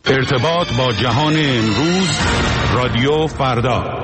ارتباط با جهان امروز، رادیو فردا.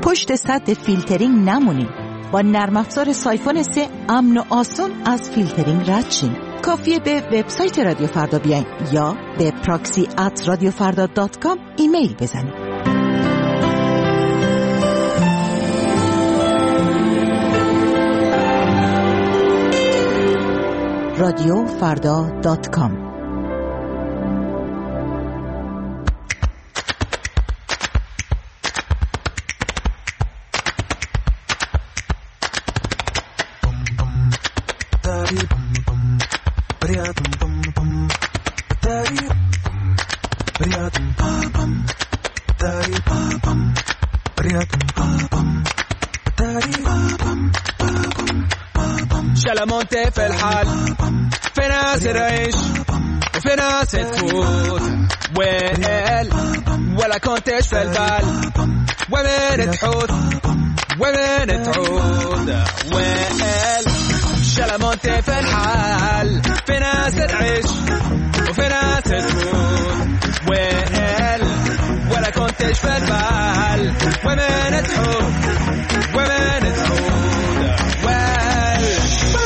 پشت سد فیلترینگ نمونین. با نرم افزار سایفون 3 امن و آسون از فیلترینگ رد شین. کافیه به وبسایت رادیو فردا بیاین یا به proxy@radiofarda.com ایمیل بزنید. radiofarda.com. شلمونتي في الحال، في ناس تعيش وفي ناس تفوت، ويل ولا كنتش في البال، وين تحوت وين تعود، ويل شلمونتي في الحال، في ناس تعيش وفي ناس تفوت، ويل ولا كنتش في البال، وين تحوت وين تعود، ويل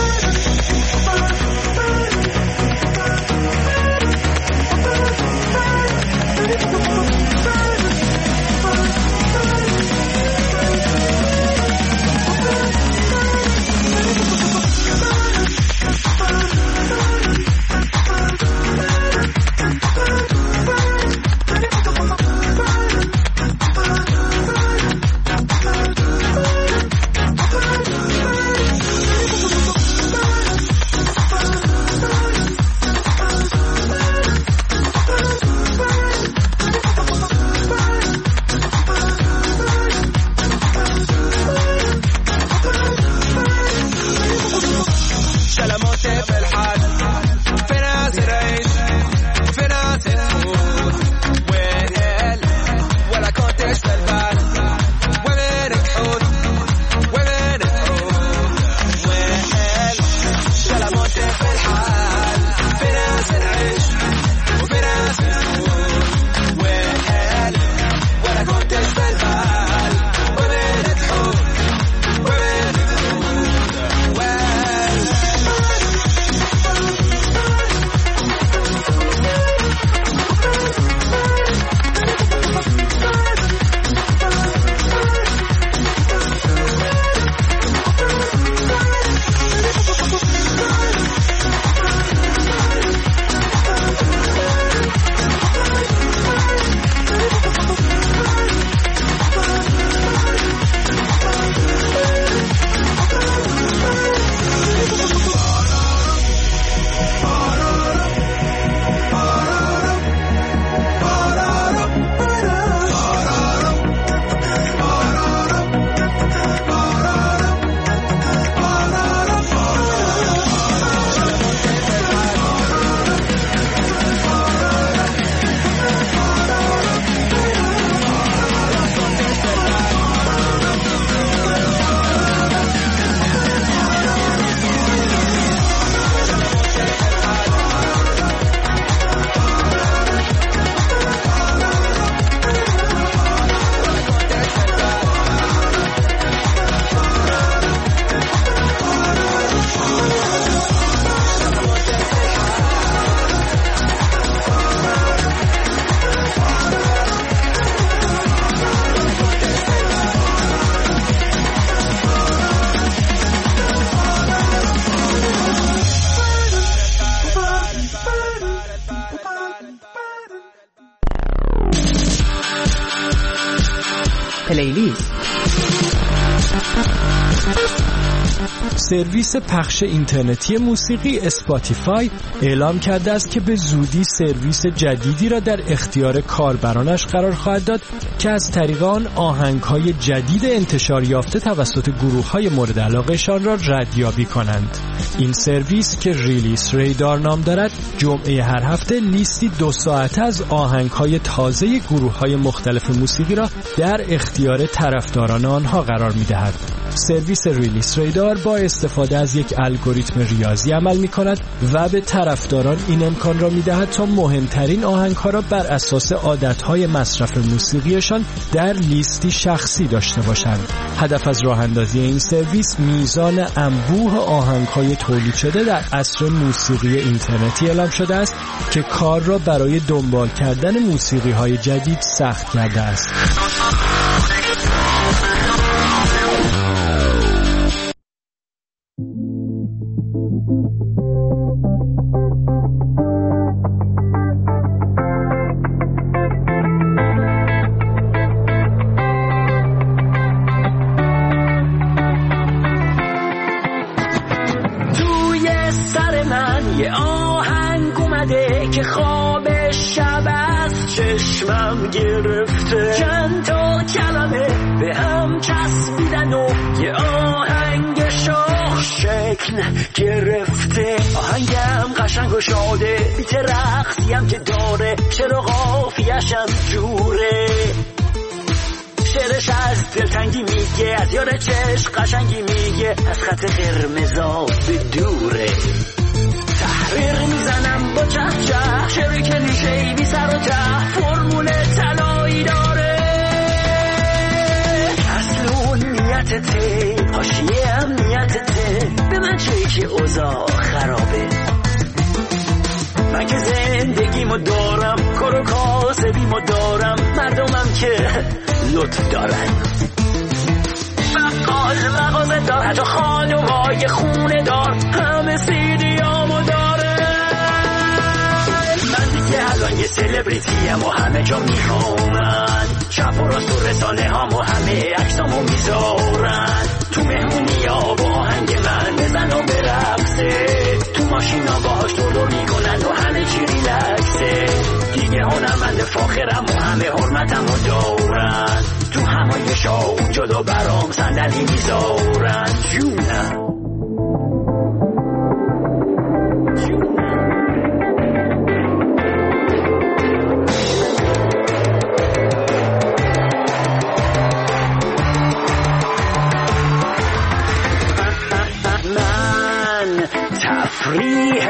پلیلیست. سرویس پخش اینترنتی موسیقی اسپاتیفای اعلام کرده است که به زودی سرویس جدیدی را در اختیار کاربرانش قرار خواهد داد که از طریق آن آهنگ‌های جدید انتشار یافته توسط گروه‌های مورد علاقه‌شان را ردیابی کنند. این سرویس که ریلیس ریدار نام دارد، جمعه هر هفته لیستی 2 ساعته از آهنگ‌های تازه گروه‌های مختلف موسیقی را در اختیار طرفداران آنها قرار می‌دهد. می‌دهد. سرویس ریلیس رادار با استفاده از یک الگوریتم ریاضی عمل می‌کند و به طرفداران این امکان را می‌دهد تا مهمترین آهنگ‌ها را بر اساس عادت‌های مصرف موسیقیشان در لیستی شخصی داشته باشند. هدف از راه‌اندازی این سرویس میزان انبوه آهنگ‌های تولید شده در عصر موسیقی اینترنتی اعلام شده است که کار را برای دنبال کردن موسیقی‌های جدید سخت کرده است. یه آهنگ اومده که خواب شب از چشمم گرفته، چند تا کلمه به هم چسبیدن و یه آهنگ شاخ شکل گرفته. آهنگم قشنگ و شاده، بیت رقصیم که داره، چرا قافیه‌شم جوره. شعرش از دلتنگی میگه، از یار چشم قشنگی میگه، از خط قرمزا به دوره. تحریر میزنم با چه شعر کلیشه‌ای بی سر و ته، فرمول طلایی داره. اصل نیتته، حاشیه هم نیتته، به من چه که اوضاع خرابه. من که زندگیمو دارم، کار و کاسبیمو دارم، مردمم که لطف دارن. بقال مغازه دار، حتی خانومای خونه دار، همه سیدیامو داره. من دیگه الان یه سلبریتیم و همه جا میخوامن، چپ و راست و رسانه هامو همه عکسامو میذارن. تو مهمونی ها با آهنگ من بزن و برقصه، تو ماشینا باهاش دور میکنن و همه چی ریلکسه. دیگه هنرمند فاخرم و همه حرمتمو دارن، تو همایشا اونجا دو برام صندلی میذارن. جونم من تفریح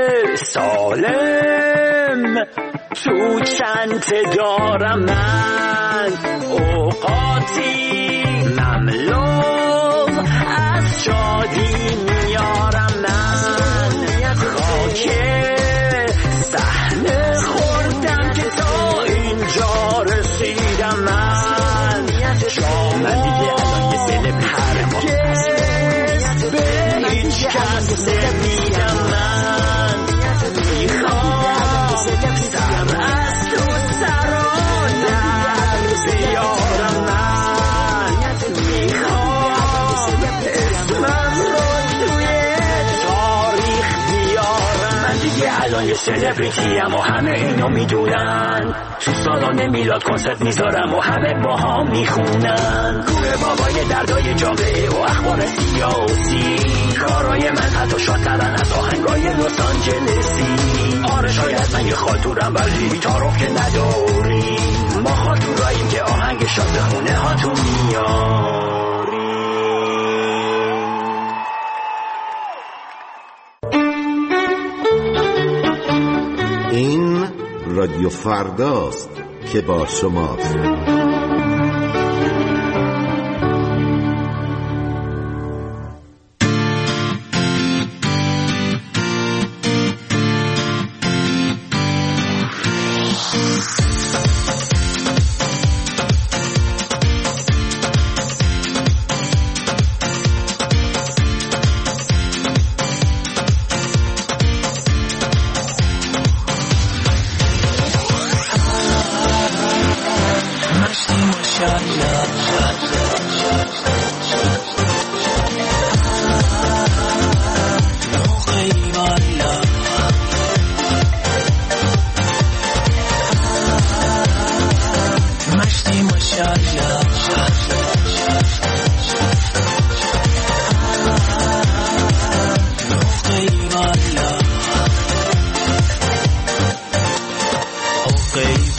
سالم تو چنت دارم، من اوقاتی مملو از شادی میارم. من خاک صحنه خوردم که تا اینجا رسیدم. من دیگه الان یه سلبریتیم، به هیچ کس نمیدم. من میخوام سر از تو سرانم بیارم. من میخوام اسمم رو توی تاریخ بیارم. من دیگه الان یه سلبریتیم و همه اینو میدونن، تو سالن میلاد کنسرت میذارم و همه با هم میخونن. کوه بابای دردای جامعه و اخبار سیاسی، کارای من حتی شادترن از آهنگای لس آنجلسی. آره شاید من یه خاطورم ولی تعارف که نداری، ما خاطوراییم که آهنگ شاد به خونه ها تو میاری. این رادیو فرداست که با شماست.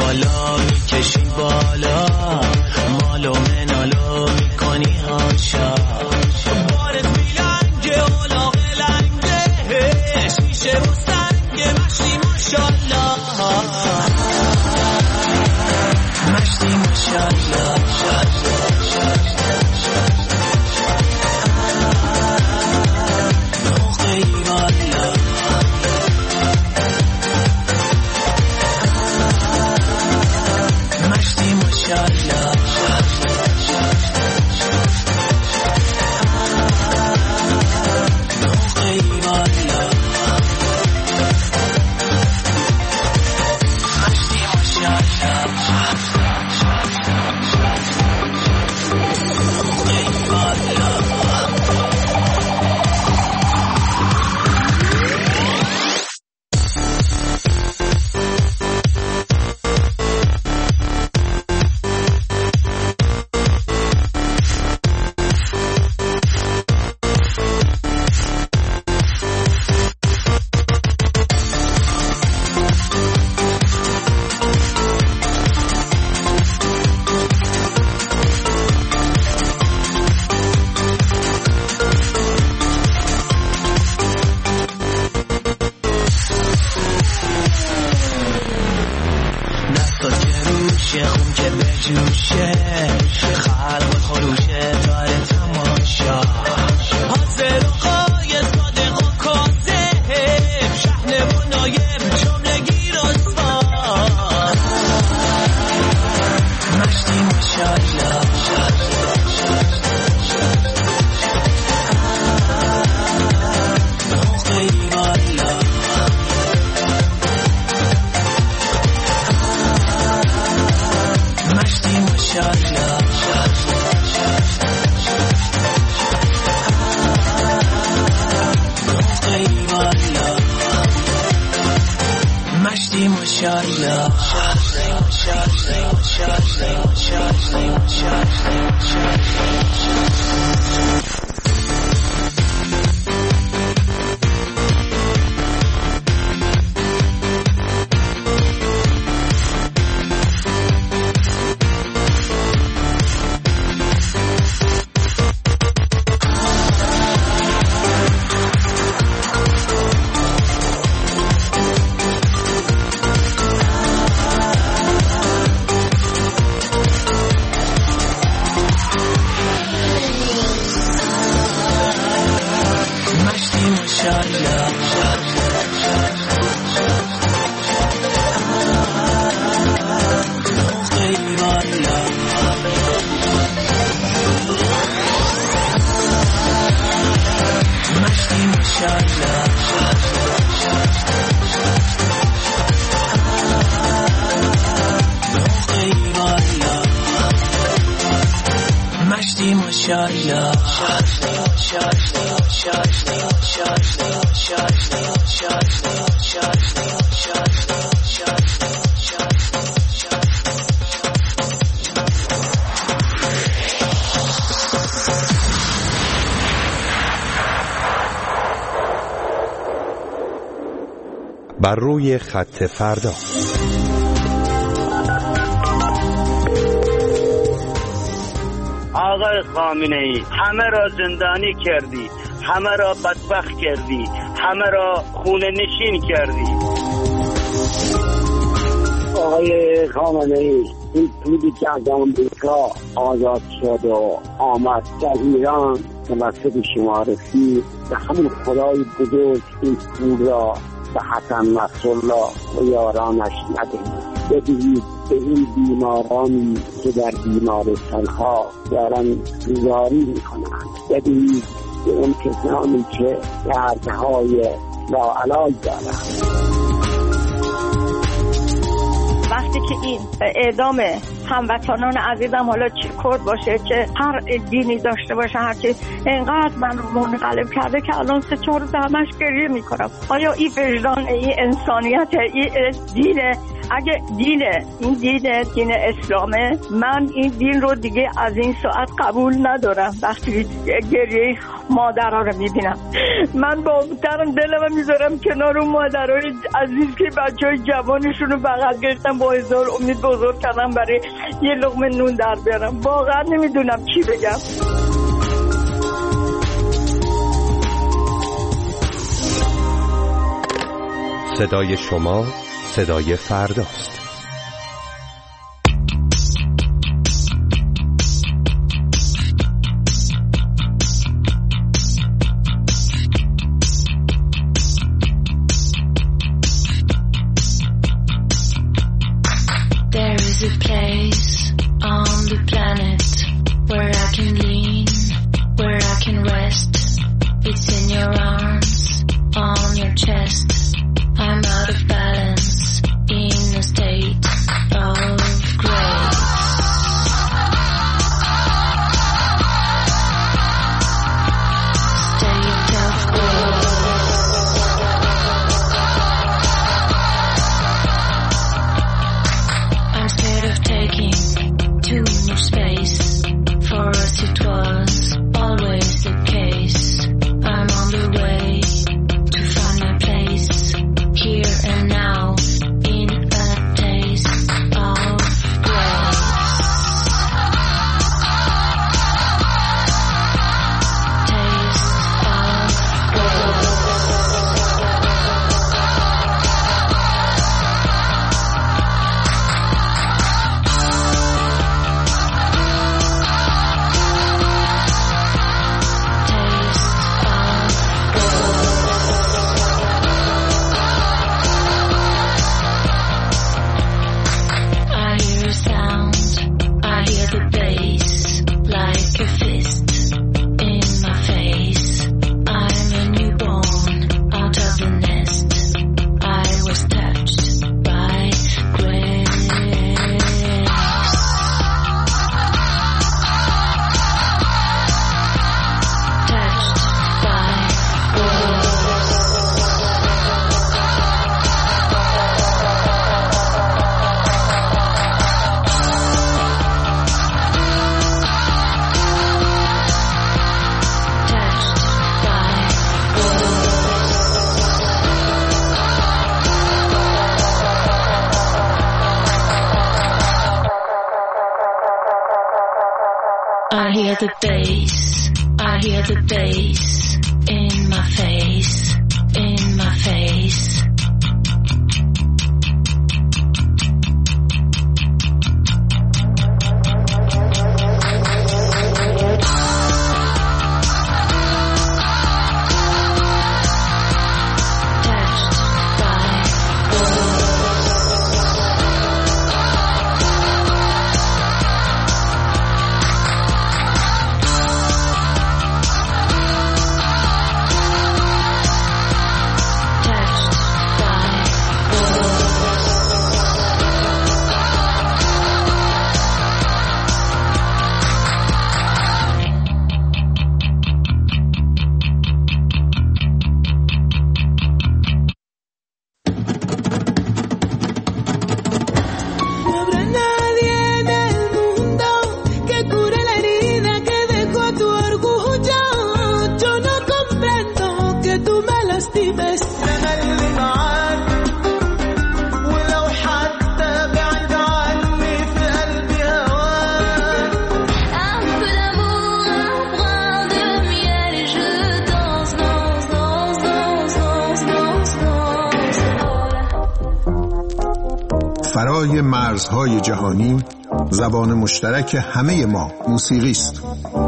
بالا میکشی بالا، مالو منالو میکنی هاشا. خلق خروشه داره تماشا حاضر و قای صادق و کاذب شحنه و نایب جملگی رسوا مشتی ماشاءالله خیلی والا مشتی ماشاءالله خیلی والا مشتی ماشاءالله بر روی خط فردا. آقای خامنه‌ای همه را زندانی کردی، همه را بدبخت کردی، همه را خونه نشین کردی. آقای خامنه‌ای این پولی که از آمریکا آزاد شد و آمد در ایران توسط شما رسید، به همون خدای بزرگ این پول را به حسن نصرالله و یارانش ندهید، بدهید به این بیمارانی که در بیمارستان‌ها دارن زاری می‌کنند، بدهید به اون کسانی که دردهای لاعلاج دارند. وقتی که این اعدام هموطنان عزیزم، حالا چه کرد باشه چه هر دینی داشته باشه، هرچی اینقدر من رو منقلب کرده که الان 3-4 روز همش گریه میکنم. آیا این وجدان، این انسانیت، این دینه؟ اگه این دین اسلامه، من این دین رو دیگه از این ساعت قبول ندارم. وقتی گریه مادرها رو میبینم، من با دلم میذارم کنار اون مادرهای عزیز که بچهای جوانشون رو بغل گرفتن، با هزار امید بزرگ کردن برای یه لقمه نون در بیارم. واقعا نمیدونم چی بگم. صدای شما صدای فرداست. There is a place on the planet where I can lean, where I can rest. It's in your arms, on your chest. I'm out of balance, in a state of grace. State of grace. I'm scared of taking too much space for us to I hear the bass, I hear the bass in my face, in my face. فرای مرزهای جهانی زبان مشترک همه ما موسیقی است.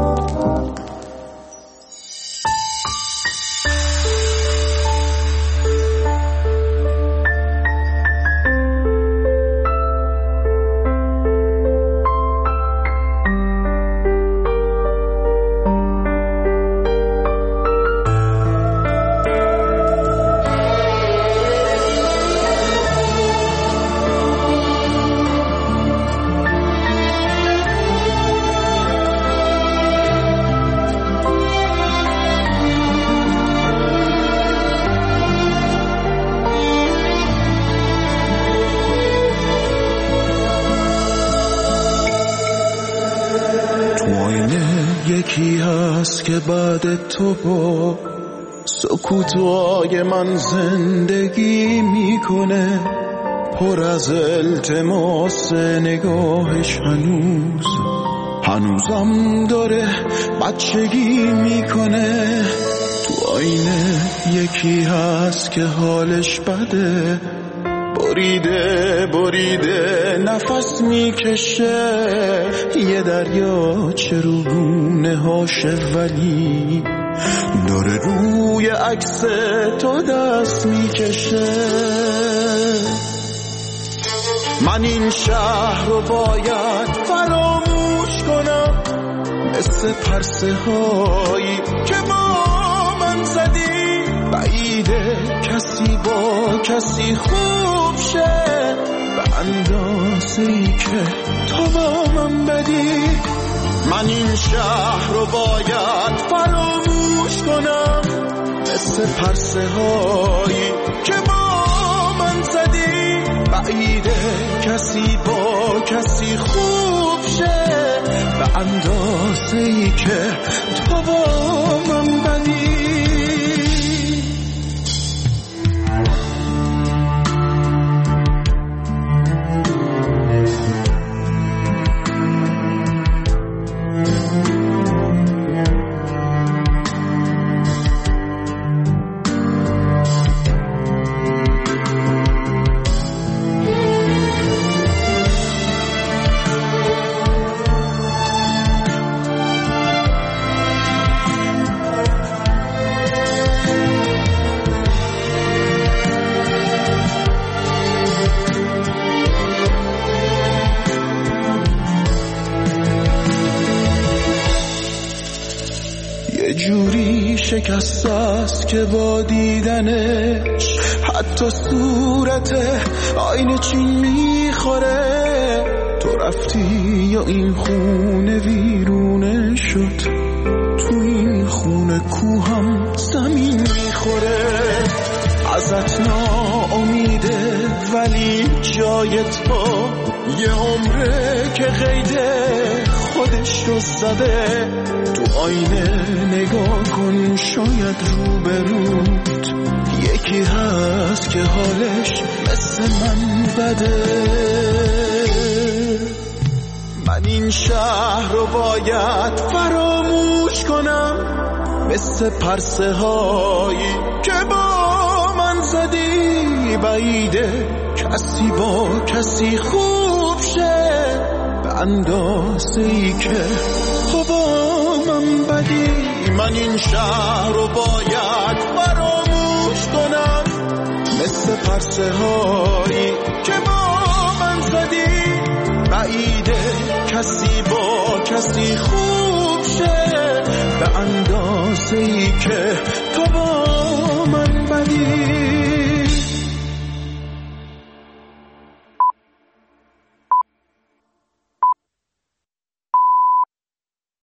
یکی هست که بعد تو با سکوتای من زندگی میکنه، پر از التماس نگاهش هنوزم داره بچگی میکنه. تو آینه یکی هست که حالش بده، بریده نفس میکشه، یه دریا چروگونه هاشه ولی داره روی عکس تو دست میکشه. من این شهر رو باید فراموش کنم، مثل پرسه هایی که با من زدی، بعیده کسی با کسی خوب شه به اندازه‌ای که تو با من بدی. من این شهر رو باید فراموش کنم، مثل پرسه هایی که با من زدی، بعیده کسی با کسی خوب شه به اندازه‌ای که تو با من بدی. جوری شکسته است که با دیدنش حتی صورت آینه چین میخوره. تو رفتی یا این خونه ویرونه شد، تو این خونه کوهم زمین میخوره. ازت ناامیده ولی جای تو یه عمره که قیده خودش رو زده. تو آینه نگاه کن، شاید روبروت یکی هست که حالش مثل من بده. من این شهر رو باید فراموش کنم، مثل پرسه هایی که با من زدی. بعیده کسی با کسی خوب شه به اندازه ای که تو با من بدی. من این شهر رو باید فراموش کنم، مثل پرسه هایی که با من زدی. بعیده کسی با کسی خوب شه به اندازه ای که تو با من بدی.